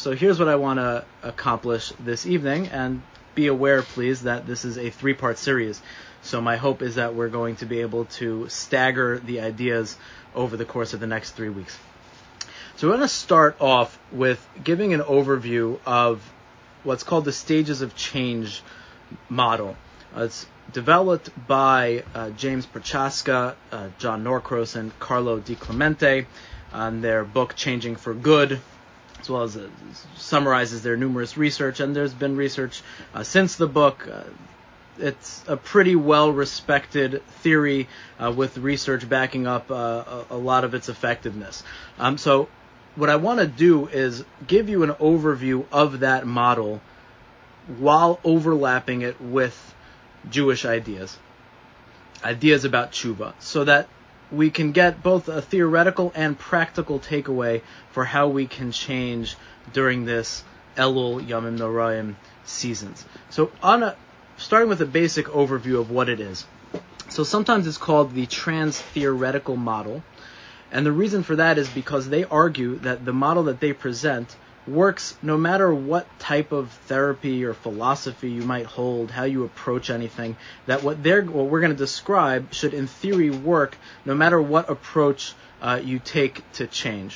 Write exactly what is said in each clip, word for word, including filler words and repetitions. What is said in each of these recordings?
So here's what I want to accomplish this evening, and be aware, please, that this is a three-part series. So my hope is that we're going to be able to stagger the ideas over the course of the next three weeks. So we're going to start off with giving an overview of what's called the stages of change model. Uh, it's developed by uh, James Prochaska, uh, John Norcross, and Carlo Di Clemente on their book Changing for Good, as well as uh, summarizes their numerous research. And there's been research uh, since the book. Uh, it's a pretty well-respected theory uh, with research backing up uh, a, a lot of its effectiveness. Um, so what I want to do is give you an overview of that model while overlapping it with Jewish ideas, ideas about tshuva, so that we can get both a theoretical and practical takeaway for how we can change during this Elul Yamim Noraim seasons. So on a, starting with a basic overview of what it is. So sometimes it's called the trans-theoretical model, and the reason for that is because they argue that the model that they present works no matter what type of therapy or philosophy you might hold, how you approach anything, that what they're what we're going to describe should in theory work no matter what approach uh, you take to change.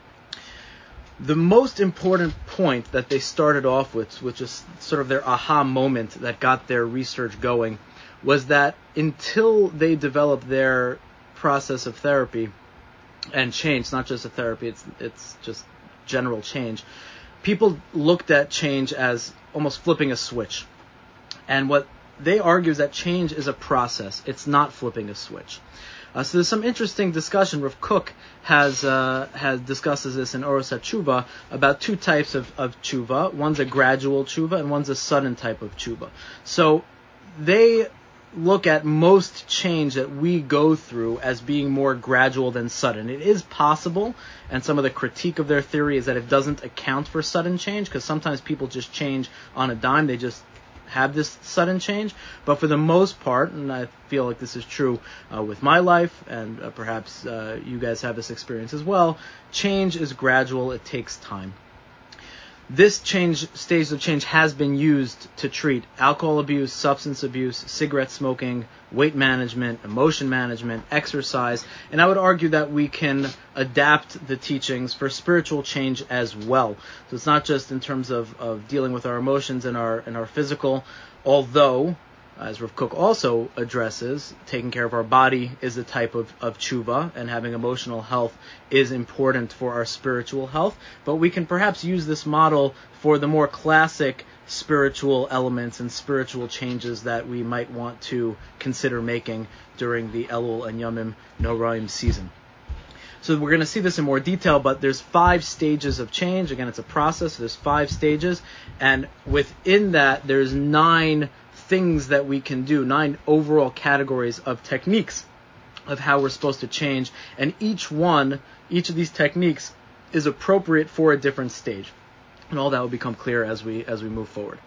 The most important point that they started off with, which is sort of their aha moment that got their research going, was that until they developed their process of therapy and change, it's not just a therapy, it's it's just general change, people looked at change as almost flipping a switch. And what they argue is that change is a process. It's not flipping a switch. Uh, so there's some interesting discussion. Rav Kook has uh, has discusses this in Oros HaTshuva about two types of, of tshuva. One's a gradual tshuva and one's a sudden type of tshuva. So they look at most change that we go through as being more gradual than sudden. It is possible, and some of the critique of their theory is that it doesn't account for sudden change, because sometimes people just change on a dime. They just have this sudden change. But for the most part, and I feel like this is true uh, with my life, and uh, perhaps uh, you guys have this experience as well, change is gradual. It takes time. This change, stage of change has been used to treat alcohol abuse, substance abuse, cigarette smoking, weight management, emotion management, exercise, and I would argue that we can adapt the teachings for spiritual change as well. So it's not just in terms of, of dealing with our emotions and our and our physical, although, as Rav Kook also addresses, taking care of our body is a type of, of tshuva, and having emotional health is important for our spiritual health. But we can perhaps use this model for the more classic spiritual elements and spiritual changes that we might want to consider making during the Elul and Yamim Noraim season. So we're going to see this in more detail, but there's five stages of change. Again, it's a process. So there's five stages, and within that, there's nine things that we can do, nine overall categories of techniques of how we're supposed to change, and each one, each of these techniques is appropriate for a different stage, and all that will become clear as we as we move forward.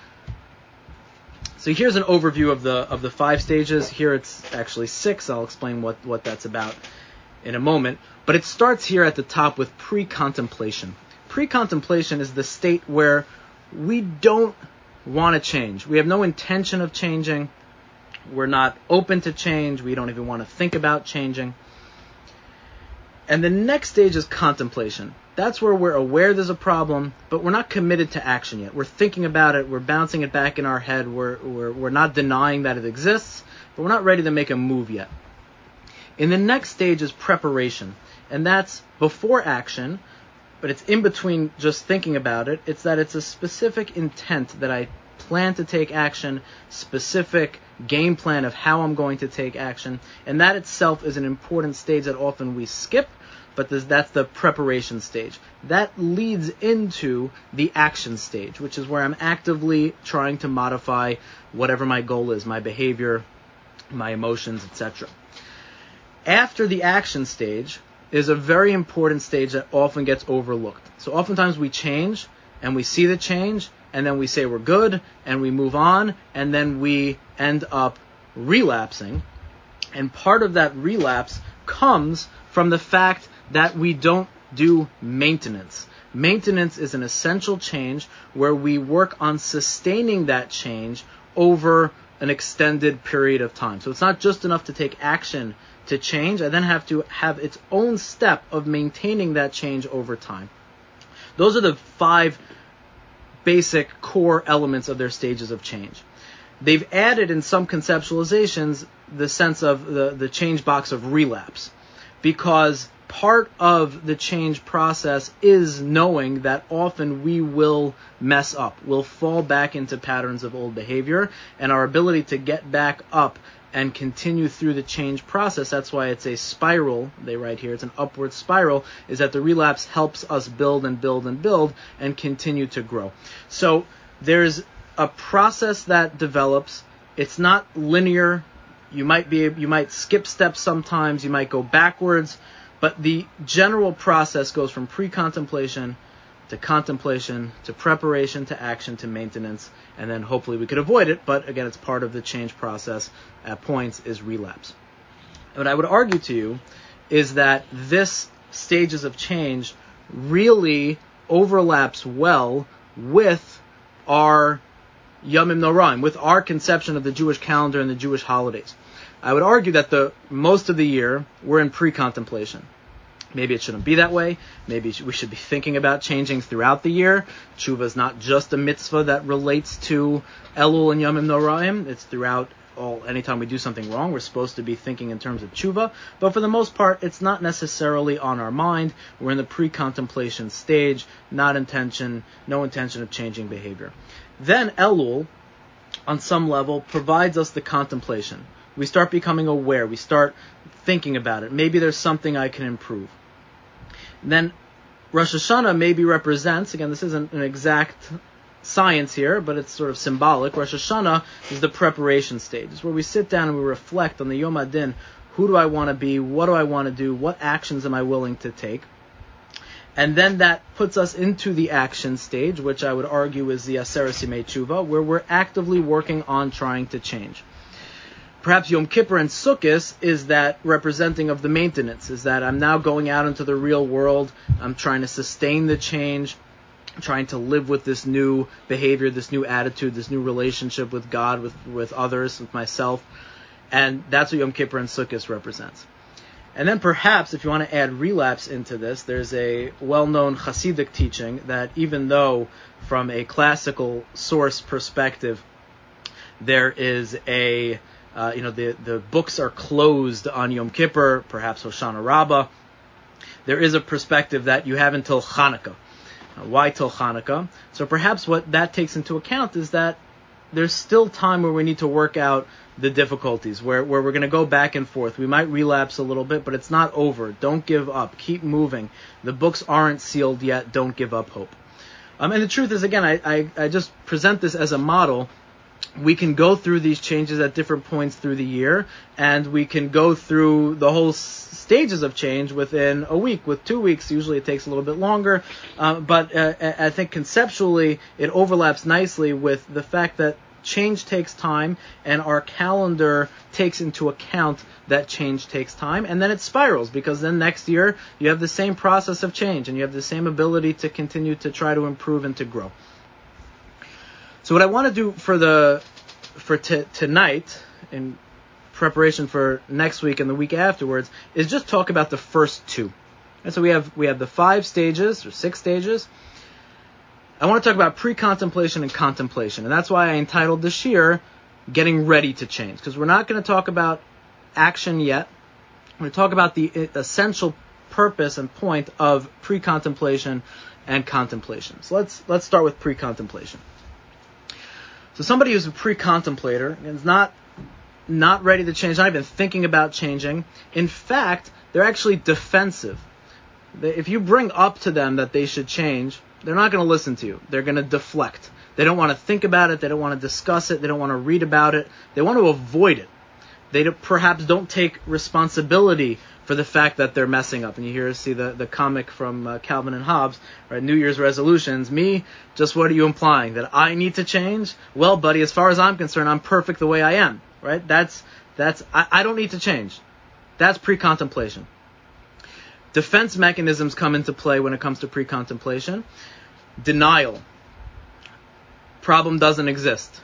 So here's an overview of the of the five stages. Here it's actually six. I'll explain what what that's about in a moment, but it starts here at the top with pre-contemplation. Pre-contemplation is the state where we don't want to change. We have no intention of changing. We're not open to change. We don't even want to think about changing. And the next stage is contemplation. That's where we're aware there's a problem, but we're not committed to action yet. We're thinking about it. We're bouncing it back in our head. We're we're we're not denying that it exists, but we're not ready to make a move yet. In the next stage is preparation, and that's before action, but it's in between just thinking about it. It's that it's a specific intent that I plan to take action, specific game plan of how I'm going to take action, and that itself is an important stage that often we skip, but this, that's the preparation stage. That leads into the action stage, which is where I'm actively trying to modify whatever my goal is, my behavior, my emotions, et cetera. After the action stage is a very important stage that often gets overlooked. So oftentimes we change, and we see the change, and then we say we're good, and we move on, and then we end up relapsing. And part of that relapse comes from the fact that we don't do maintenance. Maintenance is an essential change where we work on sustaining that change over an extended period of time. So it's not just enough to take action to change. I then have to have its own step of maintaining that change over time. Those are the five basic core elements of their stages of change. They've added in some conceptualizations the sense of the, the change box of relapse, because part of the change process is knowing that often we will mess up. We'll fall back into patterns of old behavior, and our ability to get back up and continue through the change process, that's why it's a spiral, they write here, it's an upward spiral, is that the relapse helps us build and build and build and continue to grow. So there's a process that develops. It's not linear. You might be you might skip steps sometimes, you might go backwards, but the general process goes from pre-contemplation to contemplation to preparation to action to maintenance, and then hopefully we could avoid it, but again, it's part of the change process at points is relapse. And what I would argue to you is that this stages of change really overlaps well with our Yomim Noraim, with our conception of the Jewish calendar and the Jewish holidays. I would argue that the most of the year we're in pre-contemplation. Maybe it shouldn't be that way. Maybe we should be thinking about changing throughout the year. Tshuva is not just a mitzvah that relates to Elul and Yomim Noraim. It's throughout all. Anytime we do something wrong, we're supposed to be thinking in terms of tshuva. But for the most part, it's not necessarily on our mind. We're in the pre-contemplation stage, not intention, no intention of changing behavior. Then Elul, on some level, provides us the contemplation. We start becoming aware. We start thinking about it. Maybe there's something I can improve. Then Rosh Hashanah maybe represents, again, this isn't an exact science here, but it's sort of symbolic. Rosh Hashanah is the preparation stage. It's where we sit down and we reflect on the Yom Adin. Who do I want to be? What do I want to do? What actions am I willing to take? And then that puts us into the action stage, which I would argue is the Aseret Yimei Tshuva, where we're actively working on trying to change. Perhaps Yom Kippur and Sukkot is that representing of the maintenance, is that I'm now going out into the real world, I'm trying to sustain the change, I'm trying to live with this new behavior, this new attitude, this new relationship with God, with, with others, with myself, and that's what Yom Kippur and Sukkot represents. And then perhaps, if you want to add relapse into this, there's a well-known Hasidic teaching that even though from a classical source perspective, there is a Uh, you know, the, the books are closed on Yom Kippur, perhaps Hoshana Rabbah. There is a perspective that you have until Hanukkah. Uh, why till Hanukkah? So perhaps what that takes into account is that there's still time where we need to work out the difficulties, where, where we're going to go back and forth. We might relapse a little bit, but it's not over. Don't give up. Keep moving. The books aren't sealed yet. Don't give up hope. Um, and the truth is, again, I, I, I just present this as a model. We can go through these changes at different points through the year, and we can go through the whole s- stages of change within a week. With two weeks, usually it takes a little bit longer, uh, but uh, I think conceptually it overlaps nicely with the fact that change takes time, and our calendar takes into account that change takes time, and then it spirals, because then next year you have the same process of change, and you have the same ability to continue to try to improve and to grow. So what I want to do for the for t- tonight, in preparation for next week and the week afterwards, is just talk about the first two. And so we have we have the five stages or six stages. I want to talk about pre-contemplation and contemplation, and that's why I entitled this year "Getting Ready to Change," because we're not going to talk about action yet. We're going to talk about the essential purpose and point of pre-contemplation and contemplation. So let's let's start with pre-contemplation. So somebody who's a pre-contemplator and is not not ready to change, not even thinking about changing. In fact, they're actually defensive. They, if you bring up to them that they should change, they're not going to listen to you. They're going to deflect. They don't want to think about it. They don't want to discuss it. They don't want to read about it. They want to avoid it. They do, perhaps don't take responsibility for the fact that they're messing up. And you hear see the, the comic from uh, Calvin and Hobbes, right? New Year's resolutions. Me, just what are you implying? That I need to change? Well, buddy, as far as I'm concerned, I'm perfect the way I am, right? That's, that's, I, I don't need to change. That's pre-contemplation. defense mechanisms come into play when it comes to pre-contemplation. Denial. Problem doesn't exist.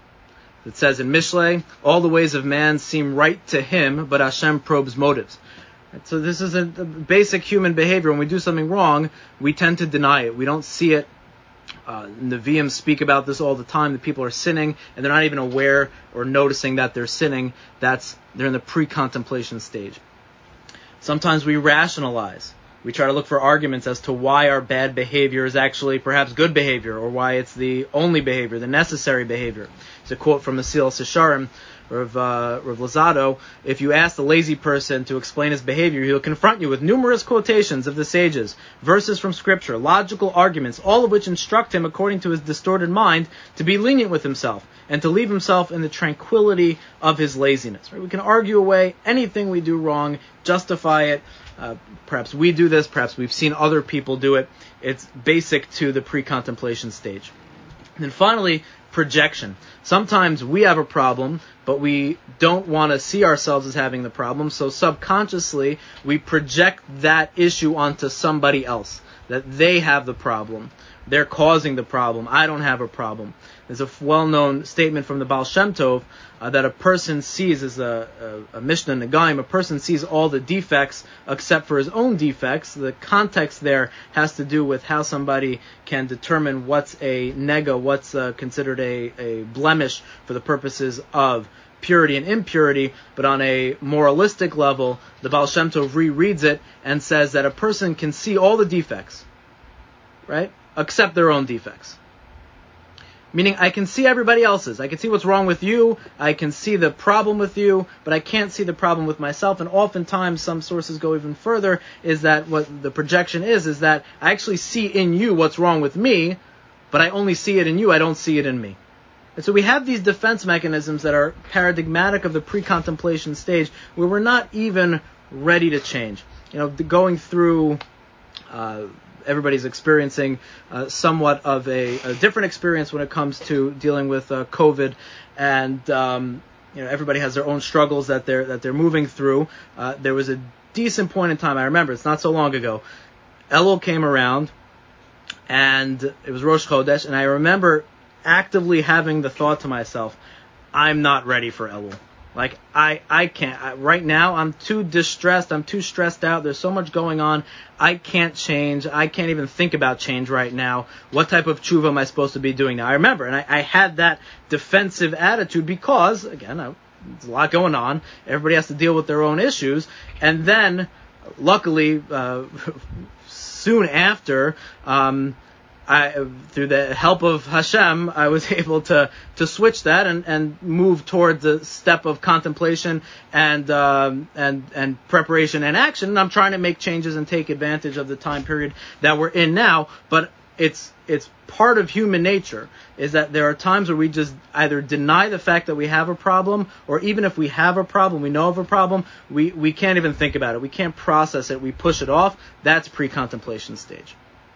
It says in Mishlei, all the ways of man seem right to him, but Hashem probes motives. So this is a, a basic human behavior. When we do something wrong, we tend to deny it. We don't see it. Uh, Nevi'im speak about this all the time, that people are sinning, and they're not even aware or noticing that they're sinning. That's they're in the pre-contemplation stage. Sometimes we rationalize. We try to look for arguments as to why our bad behavior is actually perhaps good behavior, or why it's the only behavior, the necessary behavior. It's a quote from Mesil Sisharim, Rav, uh, Rav Lozado. If you ask the lazy person to explain his behavior, he'll confront you with numerous quotations of the sages, verses from scripture, logical arguments, all of which instruct him, according to his distorted mind, to be lenient with himself and to leave himself in the tranquility of his laziness. Right? We can argue away anything we do wrong, justify it. Uh, perhaps we do this, perhaps we've seen other people do it. It's basic to the pre-contemplation stage. And then finally, projection. Sometimes we have a problem, but we don't want to see ourselves as having the problem, so subconsciously we project that issue onto somebody else, that they have the problem. They're causing the problem. I don't have a problem. There's a well-known statement from the Baal Shem Tov uh, that a person sees, as a, a, a Mishnah Negaim, a person sees all the defects except for his own defects. The context there has to do with how somebody can determine what's a nega, what's uh, considered a, a blemish for the purposes of purity and impurity. But on a moralistic level, the Baal Shem Tov rereads it and says that a person can see all the defects, right, except their own defects. Meaning, I can see everybody else's. I can see what's wrong with you. I can see the problem with you, but I can't see the problem with myself. And oftentimes, some sources go even further, is that what the projection is, is that I actually see in you what's wrong with me, but I only see it in you. I don't see it in me. And so we have these defense mechanisms that are paradigmatic of the pre-contemplation stage, where we're not even ready to change. You know, going through... Uh, Everybody's experiencing uh, somewhat of a, a different experience when it comes to dealing with uh, COVID, and um, you know, everybody has their own struggles that they're that they're moving through. Uh, there was a decent point in time, I remember, it's not so long ago, Elul came around, and it was Rosh Chodesh, and I remember actively having the thought to myself, I'm not ready for Elul. Like, I, I can't. I, right now, I'm too distressed. I'm too stressed out. There's so much going on. I can't change. I can't even think about change right now. What type of tshuva am I supposed to be doing now? I remember, and I, I had that defensive attitude because, again, I, there's a lot going on. Everybody has to deal with their own issues. And then, luckily, uh, soon after... Um, I, through the help of Hashem, I was able to, to switch that and, and move toward the step of contemplation and um, and and preparation and action. And I'm trying to make changes and take advantage of the time period that we're in now. But it's it's part of human nature is that there are times where we just either deny the fact that we have a problem, or even if we have a problem, we know of a problem, we, we can't even think about it. We can't process it. We push it off. That's pre-contemplation stage.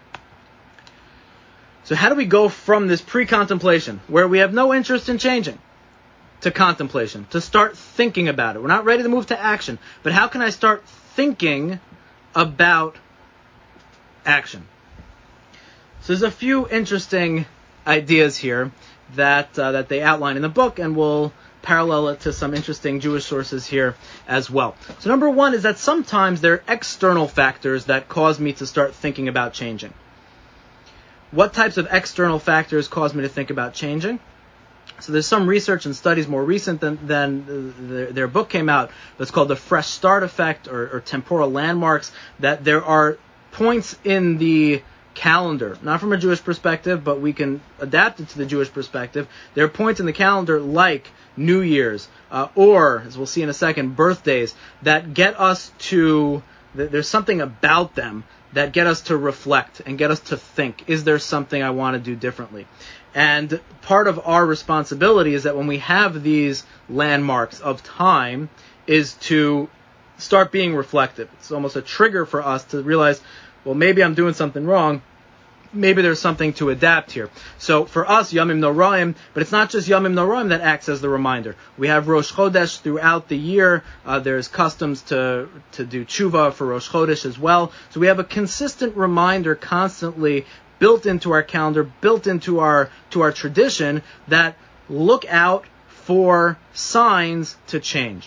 So how do we go from this pre-contemplation, where we have no interest in changing, to contemplation, to start thinking about it? We're not ready to move to action, but how can I start thinking about action? So there's a few interesting ideas here that uh, that they outline in the book, and we'll parallel it to some interesting Jewish sources here as well. So number one is that sometimes there are external factors that cause me to start thinking about changing. What types of external factors cause me to think about changing? So there's some research and studies more recent than, than their, their book came out that's called the Fresh Start Effect, or, or temporal landmarks, that there are points in the calendar, not from a Jewish perspective, but we can adapt it to the Jewish perspective. There are points in the calendar like New Year's, uh, or, as we'll see in a second, birthdays, that get us to, there's something about them that get us to reflect and get us to think, is there something I want to do differently? And part of our responsibility is that when we have these landmarks of time is to start being reflective. It's almost a trigger for us to realize, well, maybe I'm doing something wrong. maybe there's something to adapt here. So for us, Yamim Noraim, but it's not just Yamim Noraim that acts as the reminder. We have Rosh Chodesh throughout the year. Uh, there's customs to to do tshuva for Rosh Chodesh as well. So we have a consistent reminder constantly built into our calendar, built into our to our tradition, that look out for signs to change.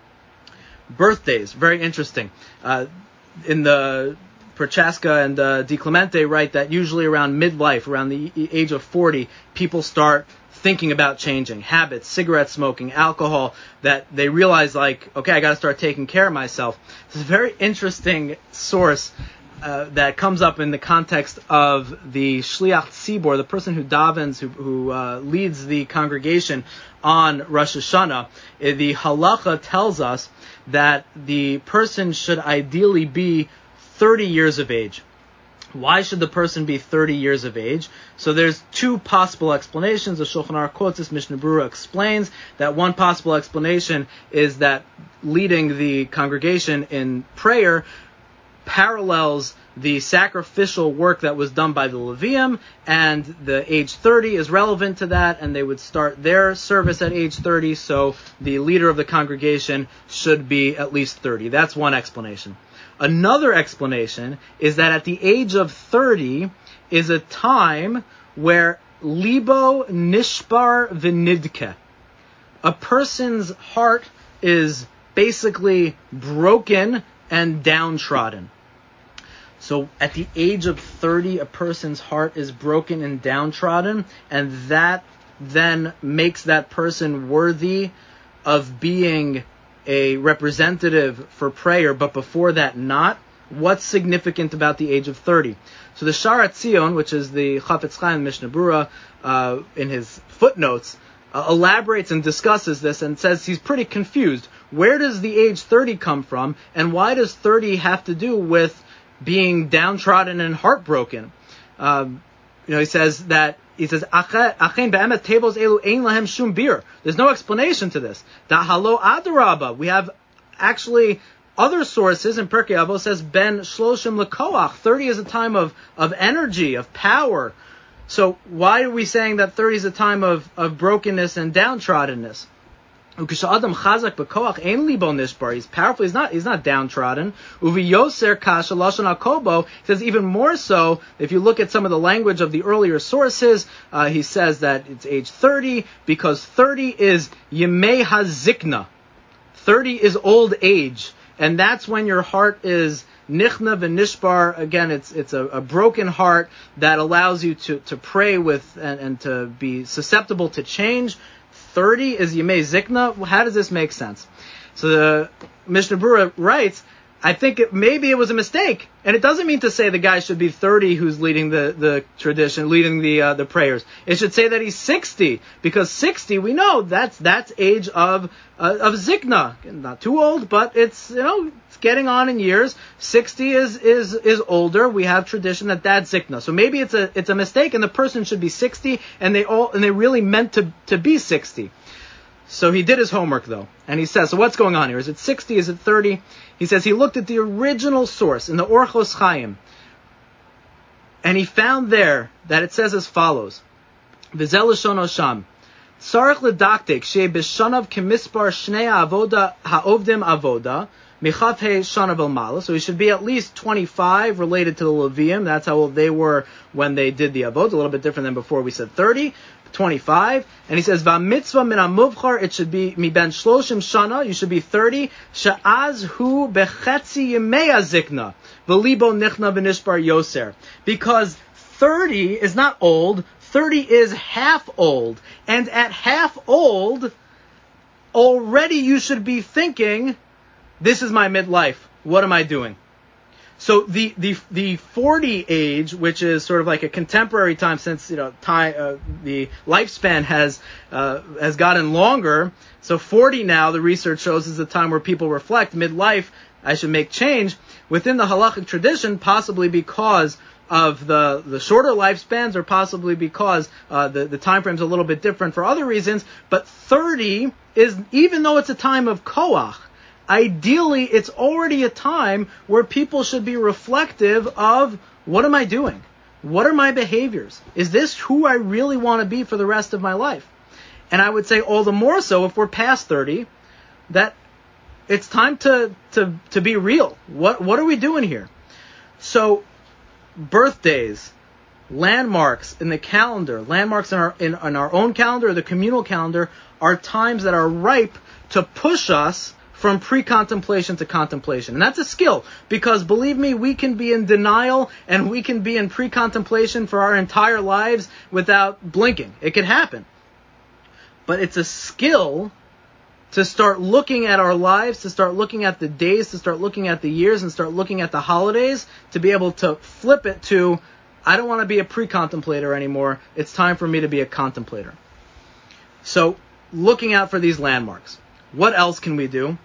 Birthdays, very interesting. Uh, in the Prochaska and uh, Di Clemente write that usually around midlife, around the age of forty, people start thinking about changing habits, cigarette smoking, alcohol, that they realize, like, okay, I got to start taking care of myself. It's a very interesting source uh, that comes up in the context of the Shliach Tzibor, the person who davens, who, who uh, leads the congregation on Rosh Hashanah. The halacha tells us that the person should ideally be thirty years of age. Why should the person be thirty years of age? So there's two possible explanations. The Shulchan Aruch quotes this. Mishnah Berurah explains that one possible explanation is that leading the congregation in prayer parallels the sacrificial work that was done by the Levium, and the age thirty is relevant to that, and they would start their service at age thirty, so the leader of the congregation should be at least thirty. That's one explanation. Another explanation is that at the age of thirty is a time where libo nishbar v'nidke. A person's heart is basically broken and downtrodden. So at the age of thirty, a person's heart is broken and downtrodden, and that then makes that person worthy of being a representative for prayer, but before that not. What's significant about the age of thirty? So the Sha'ar HaTziyun, which is the Chafetz Chaim Mishnah Berurah, uh, in his footnotes, uh, elaborates and discusses this and says he's pretty confused. Where does the age thirty come from, and why does thirty have to do with being downtrodden and heartbroken? Um, you know, he says that He says, Achen be'emet tevos elu ein lahem shum bir. There's no explanation to this. Da'halo adarabba. We have actually other sources in Pirkei Avos says ben shloshim lekoach. thirty is a time of, of energy, of power. So why are we saying that thirty is a time of, of brokenness and downtroddenness? Ukishadam chazak bekoach ein libo nishbar. He's powerful. He's not. He's not downtrodden. Uvi yoser kasha lashon hakobo. He says even more so. If you look at some of the language of the earlier sources, uh, he says that it's age thirty because thirty is yemei hazikna. Thirty is old age, and that's when your heart is nichna v'nishbar. Again, it's it's a, a broken heart that allows you to to pray with and, and to be susceptible to change. thirty is Yemei Zikna. How does this make sense? So the Mishnah Berurah writes, I think it, maybe it was a mistake. And it doesn't mean to say the guy should be thirty who's leading the, the tradition, leading the uh, the prayers. It should say that he's sixty, because sixty, we know that's that's age of uh, of Zikna. Not too old, but it's, you know, it's getting on in years. sixty is is is older. We have tradition that that's Zikna. So maybe it's a it's a mistake, and the person should be sixty, and they all and they really meant to to be sixty. So he did his homework, though, and he says, so what's going on here? Is it sixty? Is it thirty? He says he looked at the original source in the Orchos Chaim, and he found there that it says as follows, V'zel Lashon Osham, Tzarich l'daktik she b'shanav k'mispar shnei avoda ha'ovdim avoda, michaf he shanav el mala. So he should be at least twenty-five, related to the Levium. That's how old they were when they did the avoda, a little bit different than before we said thirty. twenty-five, and he says, "Va-mitzvah min ha-muvchar," it should be mi ben shloshim shana, you should be thirty. Sha'az hu bechetzi yemei hazikna, v'libo nichna v'nishbar yoser. Because thirty is not old, thirty is half old, and at half old, already you should be thinking, this is my midlife, what am I doing? So the, the the forty age, which is sort of like a contemporary time, since you know time, uh, the lifespan has uh, has gotten longer. So forty now, the research shows, is the time where people reflect midlife. I should make change within the halachic tradition, possibly because of the the shorter lifespans, or possibly because uh, the the time frame's a little bit different for other reasons. But thirty is, even though it's a time of koach, ideally, it's already a time where people should be reflective of, what am I doing? What are my behaviors? Is this who I really want to be for the rest of my life? And I would say all the more so if we're past thirty, that it's time to, to, to be real. What, what are we doing here? So birthdays, landmarks in the calendar, landmarks in our, in, in our own calendar or the communal calendar are times that are ripe to push us from pre-contemplation to contemplation. And that's a skill, because believe me, we can be in denial and we can be in pre-contemplation for our entire lives without blinking. It can happen. But it's a skill to start looking at our lives, to start looking at the days, to start looking at the years, and start looking at the holidays, to be able to flip it to, I don't want to be a pre-contemplator anymore. It's time for me to be a contemplator. So, looking out for these landmarks. What else can we do?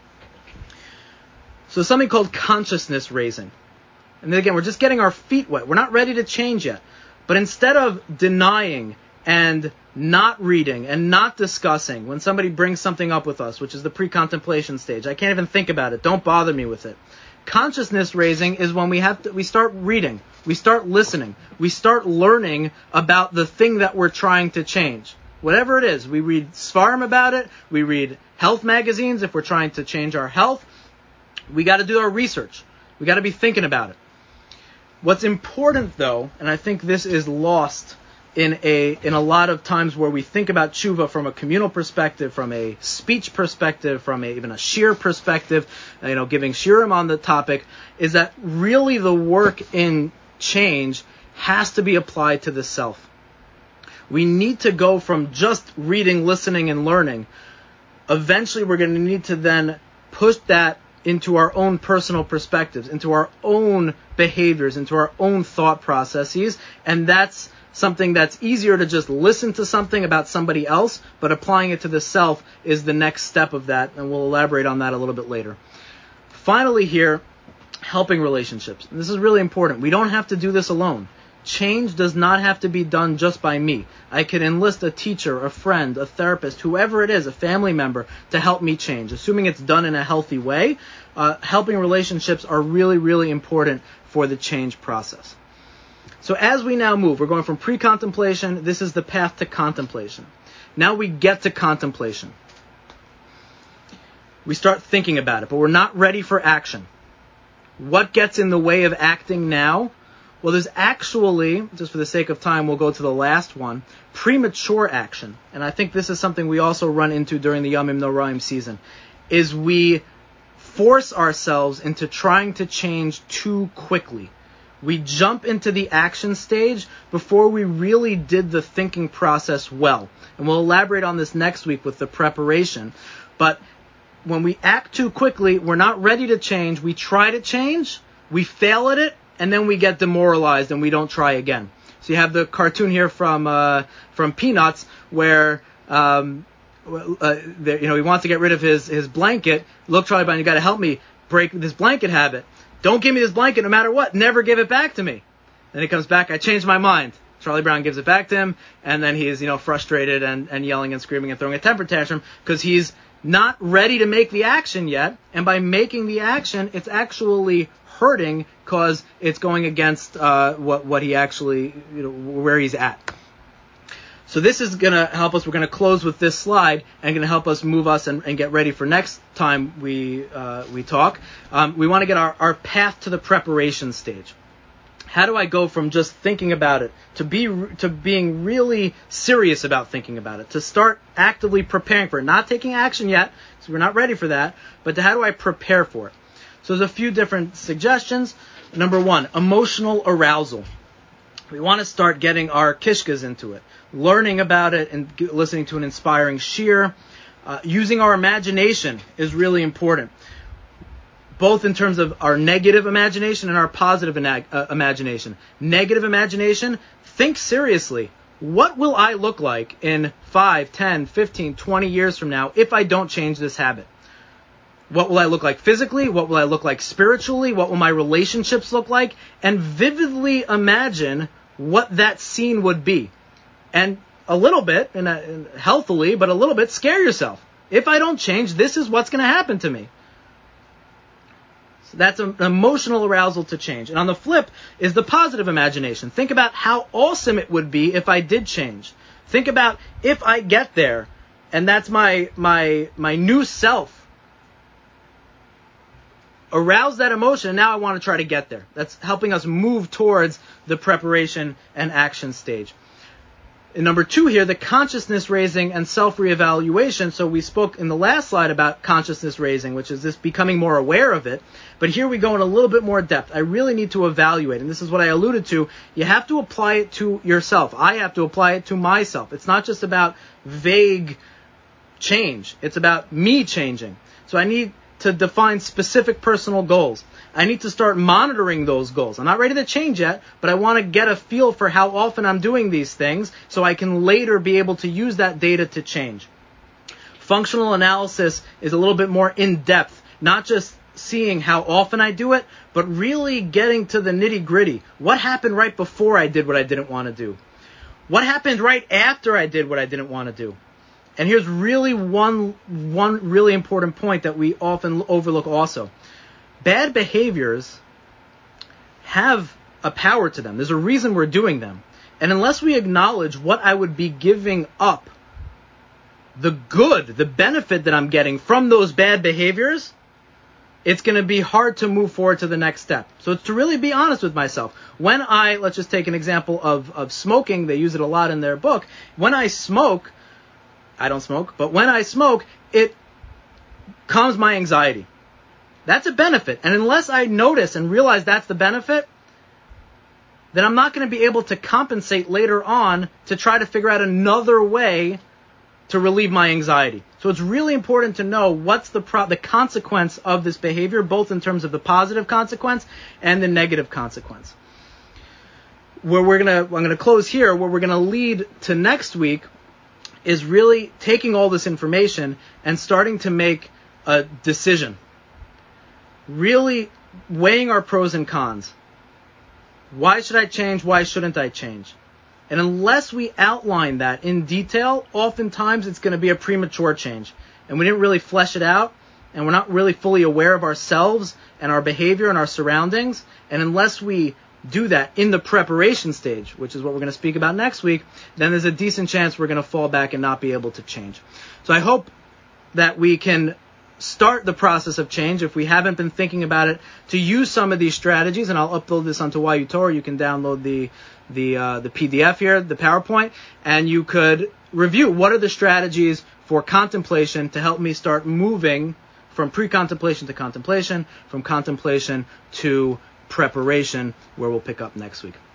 So something called consciousness raising. And then again, we're just getting our feet wet. We're not ready to change yet. But instead of denying and not reading and not discussing when somebody brings something up with us, which is the pre-contemplation stage, I can't even think about it. Don't bother me with it. Consciousness raising is when we have to, we start reading, we start listening, we start learning about the thing that we're trying to change. Whatever it is, we read Svarim about it, we read health magazines if we're trying to change our health. We got to do our research. We got to be thinking about it. What's important, though, and I think this is lost in a in a lot of times where we think about tshuva from a communal perspective, from a speech perspective, from a, even a shir perspective, you know, giving shirim on the topic, is that really the work in change has to be applied to the self. We need to go from just reading, listening, and learning. Eventually, we're going to need to then push that into our own personal perspectives, into our own behaviors, into our own thought processes, and that's something that's easier to just listen to something about somebody else, but applying it to the self is the next step of that, and we'll elaborate on that a little bit later. Finally here, helping relationships. And this is really important. We don't have to do this alone. Change does not have to be done just by me. I can enlist a teacher, a friend, a therapist, whoever it is, a family member, to help me change, assuming it's done in a healthy way. Uh, helping relationships are really, really important for the change process. So as we now move, we're going from pre-contemplation, this is the path to contemplation. Now we get to contemplation. We start thinking about it, but we're not ready for action. What gets in the way of acting now? Well, there's actually, just for the sake of time, we'll go to the last one, premature action. And I think this is something we also run into during the Yamim Noraim season, is we force ourselves into trying to change too quickly. We jump into the action stage before we really did the thinking process well. And we'll elaborate on this next week with the preparation. But when we act too quickly, we're not ready to change. We try to change, we fail at it, and then we get demoralized and we don't try again. So you have the cartoon here from uh, from Peanuts where um, uh, the, you know he wants to get rid of his, his blanket. Look, Charlie Brown, you got to help me break this blanket habit. Don't give me this blanket no matter what. Never give it back to me. Then he comes back. I changed my mind. Charlie Brown gives it back to him, and then he's you know frustrated and, and yelling and screaming and throwing a temper tantrum because he's not ready to make the action yet. And by making the action, it's actually hurting because it's going against uh, what what he actually, you know, where he's at. So this is going to help us. We're going to close with this slide and going to help us move us and, and get ready for next time we uh, we talk. Um, we want to get our, our path to the preparation stage. How do I go from just thinking about it to be to being really serious about thinking about it, to start actively preparing for it, not taking action yet, so we're not ready for that, but to how do I prepare for it? So there's a few different suggestions. Number one, emotional arousal. We want to start getting our kishkas into it, learning about it and g- listening to an inspiring shir. Uh, using our imagination is really important, both in terms of our negative imagination and our positive ina- uh, imagination. Negative imagination, think seriously. What will I look like in five, ten, fifteen, twenty years from now if I don't change this habit? What will I look like physically? What will I look like spiritually? What will my relationships look like? And vividly imagine what that scene would be. And a little bit, and healthily, but a little bit, scare yourself. If I don't change, this is what's going to happen to me. So that's an emotional arousal to change. And on the flip is the positive imagination. Think about how awesome it would be if I did change. Think about if I get there, and that's my my my new self. Arouse that emotion, and now I want to try to get there. That's helping us move towards the preparation and action stage. And number two here, the consciousness raising and self-reevaluation. So we spoke in the last slide about consciousness raising, which is this becoming more aware of it. But here we go in a little bit more depth. I really need to evaluate, and this is what I alluded to. You have to apply it to yourself. I have to apply it to myself. It's not just about vague change. It's about me changing. So I need to define specific personal goals. I need to start monitoring those goals. I'm not ready to change yet, but I want to get a feel for how often I'm doing these things so I can later be able to use that data to change. Functional analysis is a little bit more in-depth, not just seeing how often I do it, but really getting to the nitty-gritty. What happened right before I did what I didn't want to do? What happened right after I did what I didn't want to do? And here's really one one really important point that we often overlook also. Bad behaviors have a power to them. There's a reason we're doing them. And unless we acknowledge what I would be giving up, the good, the benefit that I'm getting from those bad behaviors, it's going to be hard to move forward to the next step. So it's to really be honest with myself. When I, let's just take an example of, of smoking. They use it a lot in their book. When I smoke, I don't smoke, but when I smoke, it calms my anxiety. That's a benefit. And unless I notice and realize that's the benefit, then I'm not going to be able to compensate later on to try to figure out another way to relieve my anxiety. So it's really important to know what's the pro- the consequence of this behavior, both in terms of the positive consequence and the negative consequence. Where we're gonna, I'm gonna close here. Where we're gonna lead to next week is really taking all this information and starting to make a decision. Really weighing our pros and cons. Why should I change? Why shouldn't I change? And unless we outline that in detail, oftentimes it's going to be a premature change. And we didn't really flesh it out, and we're not really fully aware of ourselves and our behavior and our surroundings. And unless we do that in the preparation stage, which is what we're going to speak about next week, then there's a decent chance we're going to fall back and not be able to change. So I hope that we can start the process of change, if we haven't been thinking about it, to use some of these strategies, and I'll upload this onto Y U Torah. You can download the the uh, the P D F here, the PowerPoint, and you could review what are the strategies for contemplation to help me start moving from pre-contemplation to contemplation, from contemplation to preparation, where we'll pick up next week.